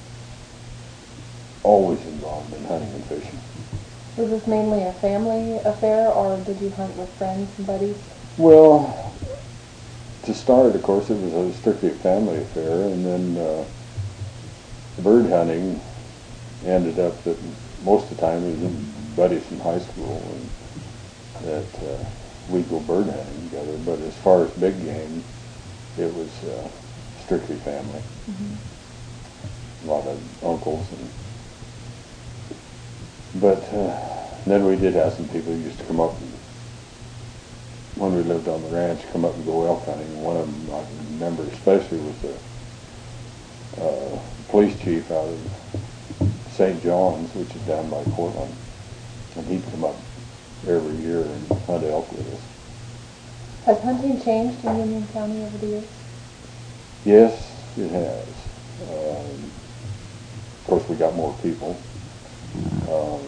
always involved in hunting and fishing. Was this mainly a family affair, or did you hunt with friends and buddies? Well, to start, of course, it was a strictly a family affair, and then uh, bird hunting ended up that most of the time it was buddies from high school, and that uh, we'd go bird hunting together. But as far as big game, it was uh, strictly family. Mm-hmm. A lot of uncles, and but uh, And then we did have some people who used to come up and, when we lived on the ranch, come up and go elk hunting. One of them I remember especially was the uh, police chief out of Saint John's, which is down by Portland, and he'd come up every year and hunt elk with us. Has hunting changed in Union County over the years? Yes, it has. Um, of course, we got more people. Um,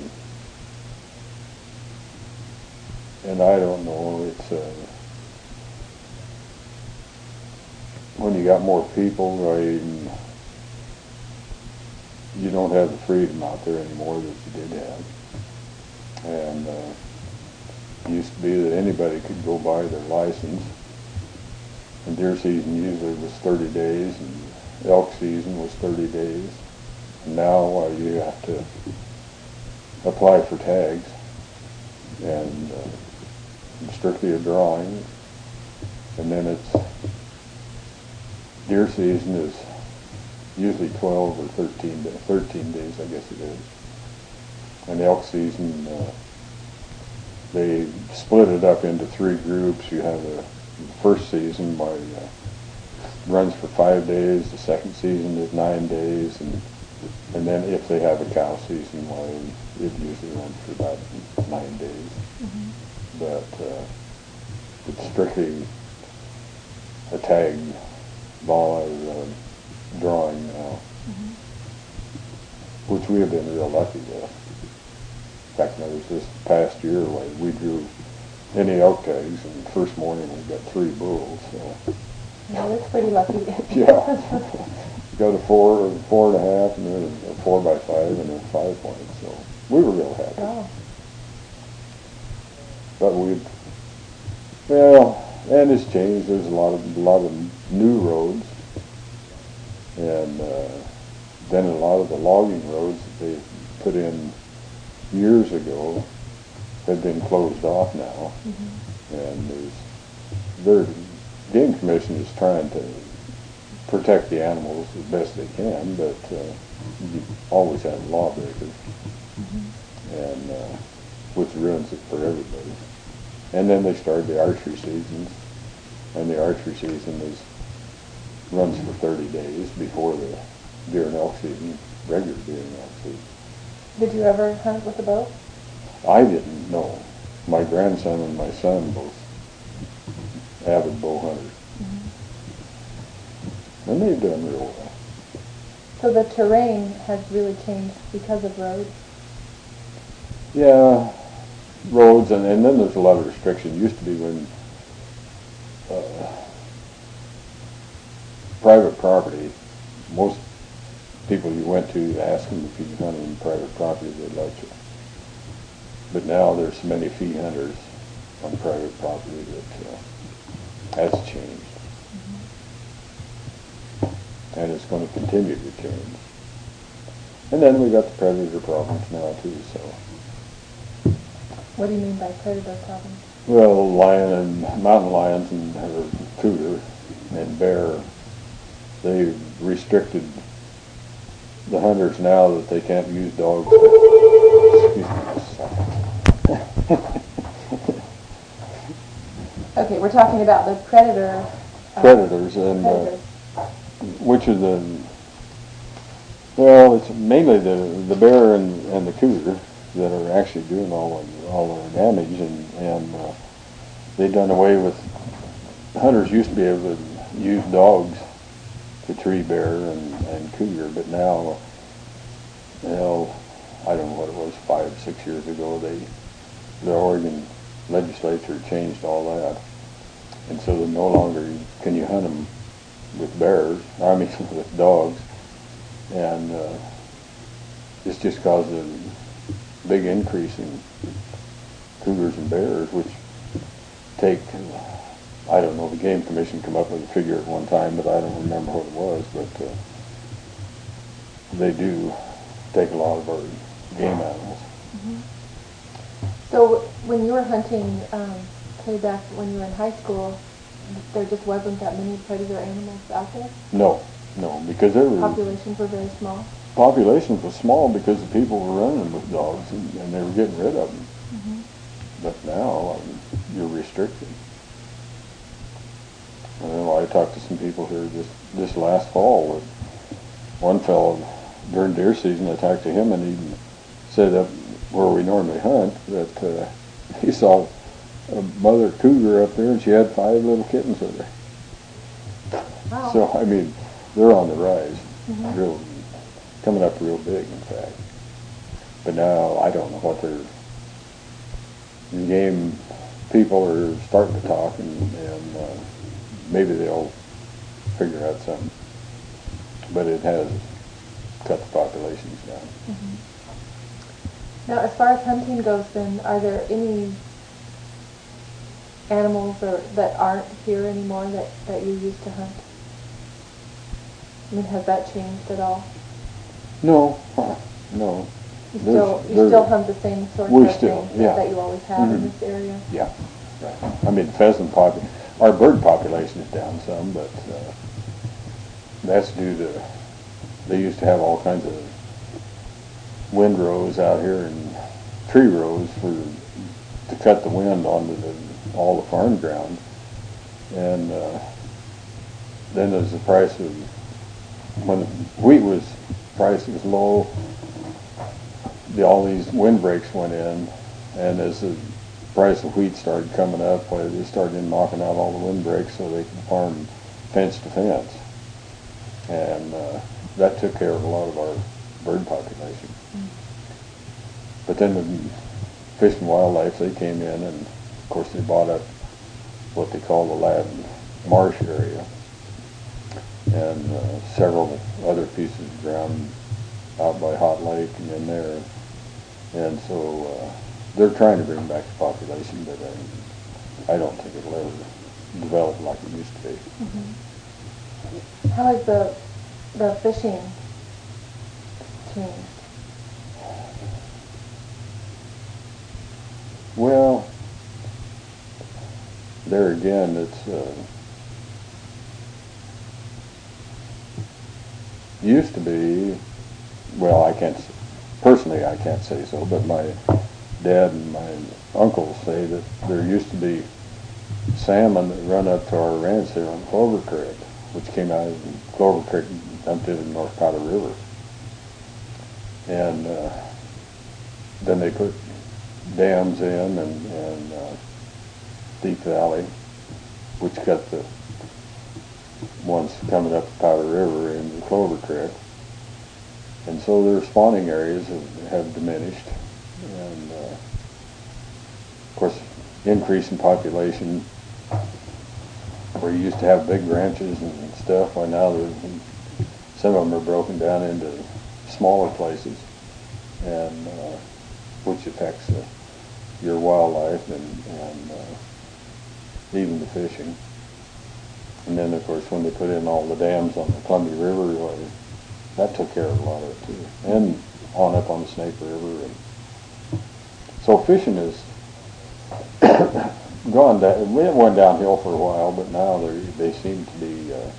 and I don't know, it's, uh, when you got more people, I mean, you don't have the freedom out there anymore that you did have. And uh, it used to be that anybody could go buy their license, and deer season usually was thirty days, and elk season was thirty days. And now uh, you have to apply for tags, and uh, strictly a drawing, and then it's, deer season is usually twelve or thirteen, thirteen days, I guess it is. And elk season, uh, they split it up into three groups. You have a first season by, uh, runs for five days, the second season is nine days, and and then if they have a cow season, well, it usually runs for about nine days. Mm-hmm. But uh, it's strictly a tag ball uh, drawing now, mm-hmm. which we have been real lucky with. In fact, there was this past year where we drew any elk tags, and the first morning we got three bulls. So. Yeah, that's pretty lucky. Yeah. Got a four, a four and a half, and then a four by five, and a five point. So we were real happy. Oh. But we, well, and it's changed. There's a lot of a lot of new roads, and uh, then a lot of the logging roads that they put in years ago have been closed off now, mm-hmm. and there's their game commission is trying to protect the animals as best they can, but uh, you always have lawbreakers, mm-hmm. and uh, which ruins it for everybody. And then they started the archery seasons, and the archery season is runs for thirty days before the deer and elk season, regular deer and elk season. Did you ever hunt with a bow? I didn't know. My grandson and my son both avid bow hunters. Mm-hmm. And they've done real well. So the terrain has really changed because of roads? Yeah, roads, and, and then there's a lot of restriction. It used to be when uh, private property, most people you went to asked them if you could hunt on private property, they'd let you. But now there's so many fee hunters on private property that uh, that's changed. Mm-hmm. And it's going to continue to change. And then we got the predator problems now too, so. What do you mean by predator problems? Well, lion and mountain lions and or cougar and bear, they've restricted the hunters now that they can't use dogs. Excuse me just a second. Okay, we're talking about the predator. Uh, predators and predators. Uh, which are the well, it's mainly the the bear and, and the cougar that are actually doing all of, all the damage, and and uh, they've done away with. Hunters used to be able to use dogs to tree bear and, and cougar, but now, well, I don't know what it was, five, six years ago, they, the Oregon legislature changed all that, and so that no longer can you hunt them with bears, I mean with dogs, and uh, it's just caused a big increase in cougars and bears, which take, I don't know, the Game Commission come up with a figure at one time, but I don't remember what it was, but uh, they do take a lot of our game animals. Mm-hmm. So when you were hunting, um, say back when you were in high school, there just wasn't that many predator animals out there? No, no, because there were... Populations were very small? population was small because the people were running with dogs and, and they were getting rid of them. Mm-hmm. But now um, you're restricted. And then I talked to some people here this this last fall with one fellow during deer season. I talked to him and he said up where we normally hunt that uh, he saw a mother cougar up there and she had five little kittens with her. Wow. So I mean, they're on the rise, Mm-hmm. real coming up real big, in fact. But now I don't know what they're. The game people are starting to talk, and, and uh, maybe they'll figure out something. But it has cut the populations down. Mm-hmm. Now, as far as hunting goes, then, are there any animals or that aren't here anymore that, that you used to hunt? I mean, has that changed at all? No, huh, no. You There's- still you there's- still hunt the same sorts We of still, things yeah. that you always have in Mhm. this area? Yeah, right. I mean, pheasant popu- our bird population is down some, but uh, that's due to, they used to have all kinds of windrows out here and tree rows for, to cut the wind onto the, all the farm ground. And uh, then there's the price of, when wheat was, price was low, the, all these windbreaks went in, and as the price of wheat started coming up, well, they started knocking out all the windbreaks so they could farm fence to fence. And uh, that took care of a lot of our bird population. Mm. But then the Fish and Wildlife, they came in, and of course they bought up what they call the Ladd Marsh area, and uh, several other pieces of ground out by Hot Lake and in there. And so uh, they're trying to bring back the population, but I, I don't think it'll ever develop like it used to be. Mm-hmm. How has the the fishing changed? Well, there again, it's uh, used to be, well, I can't, personally I can't say so, but my dad and my uncles say that there used to be salmon that run up to our ranch there on Clover Creek, which came out of Clover Creek and dumped into the North Powder River. And uh, then they put dams in and, and uh, Deep Valley, which cut the ones coming up the Powder River into Clover Creek. And so their spawning areas have, have diminished. And uh, of course, increase in population, where you used to have big ranches and stuff, well now some of them are broken down into smaller places, and uh, which affects uh, your wildlife and, and uh, even the fishing. And then of course when they put in all the dams on the Columbia River, well, that took care of a lot of it too, and on up on the Snake River. And so fishing is gone down. It went downhill for a while, but now they they seem to be uh,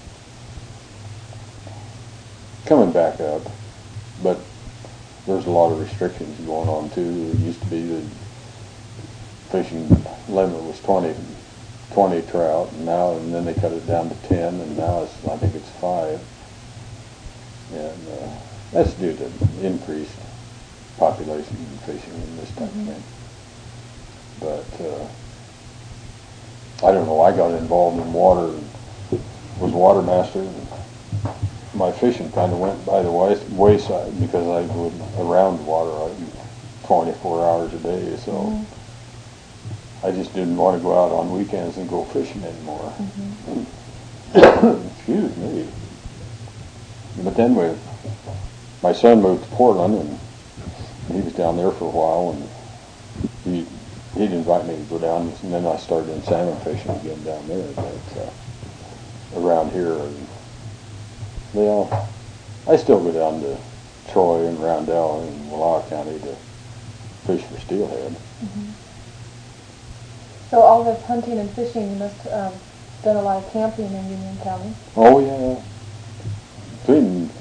coming back up. But there's a lot of restrictions going on too. It used to be the fishing limit was twenty, twenty trout, and now and then they cut it down to ten, and now it's I think it's five. And uh, that's due to increased population and fishing and this type Mm-hmm. of thing. But uh, I don't know, I got involved in water and was water master, and my fishing kind of went by the way, wayside because I was around water twenty-four hours a day, so mm-hmm. I just didn't want to go out on weekends and go fishing anymore. Mm-hmm. Excuse me. But then we, my son moved to Portland, and he was down there for a while, and he he'd invite me to go down, and then I started in salmon fishing again down there, but uh, around here, and, well, I still go down to Troy and Roundel and Wallowa County to fish for steelhead. Mm-hmm. So all this hunting and fishing, you must have um, done a lot of camping in Union County. Oh yeah. Between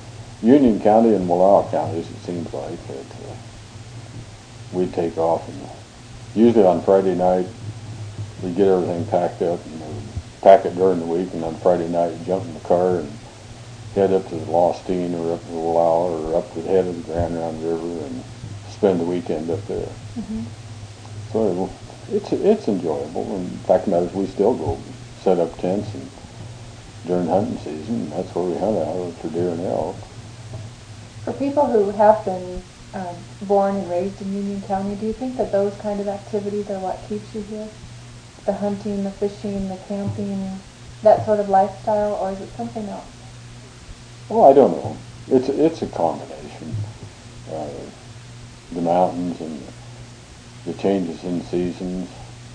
Union County and Wallowa counties, it seems like, that uh, we'd take off, and usually on Friday night, we'd get everything packed up, and we'd pack it during the week, and on Friday night, jump in the car and head up to the Lostine or up to the Wallowa or up to the head of the Grand Round River and spend the weekend up there. Mm-hmm. So it's it's enjoyable. And the fact of the matter is, we still go set up tents and during hunting season. And that's where we hunt out for deer and elk. For people who have been um, born and raised in Union County, do you think that those kind of activities are what keeps you here? The hunting, the fishing, the camping, that sort of lifestyle, or is it something else? Well, I don't know. It's it's a combination. Uh, the mountains and the changes in seasons.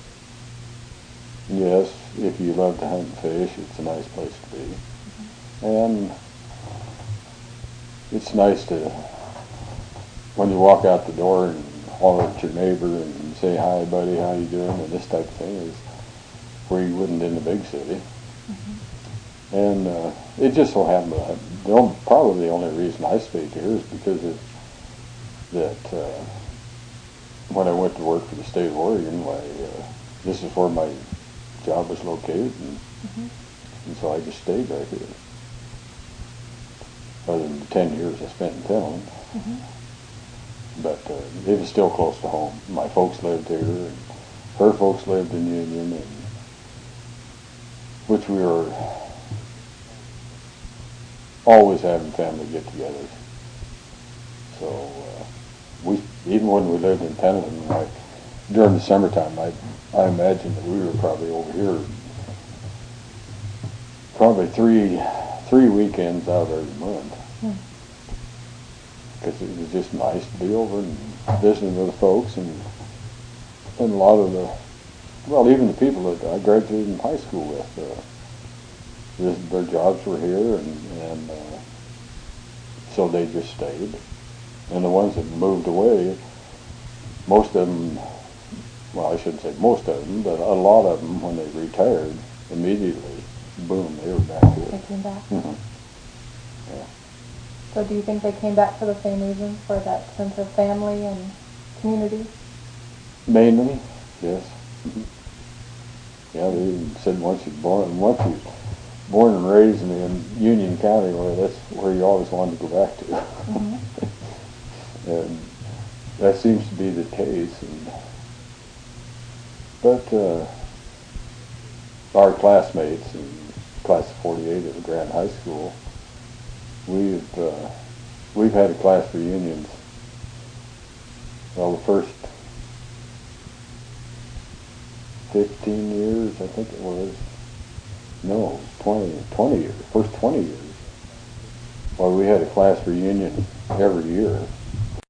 Yes, if you love to hunt and fish, it's a nice place to be. Mm-hmm. And it's nice to, when you walk out the door and holler at your neighbor and say, "Hi, buddy, how you doing?" and this type of thing is where you wouldn't in the big city. Mm-hmm. And uh, it just so happened that the only, probably the only reason I stayed here is because of that uh, when I went to work for the state of Oregon, my, uh, this is where my job was located, and, mm-hmm. and so I just stayed right here. Other than the ten years I spent in town. Mm-hmm. But uh, it was still close to home. My folks lived here, and her folks lived in Union, and which we were always having family get-togethers. So uh, we, even when we lived in Pendleton, like during the summertime, I I imagine that we were probably over here probably three three weekends out of every month. Because hmm. it was just nice to be over and visiting with the folks, and and a lot of the, well, even the people that I graduated in high school with, uh, this, their jobs were here, and, and uh, so they just stayed. And the ones that moved away, most of them, well, I shouldn't say most of them, but a lot of them, when they retired, immediately, boom, they were back here. They came back? Mm-hmm. Yeah. So do you think they came back for the same reason, for that sense of family and community? Mainly, yes. Mm-hmm. Yeah, they even said once you're born, once you're born and raised in Union County, well, that's where you always wanted to go back to. Mm-hmm. And that seems to be the case. And, but uh, our classmates in class of forty-eight at the Grand High School, we've uh, we've had a class reunions. Well, the first fifteen years, I think it was. No, twenty, twenty years. First twenty years. Well, we had a class reunion every year.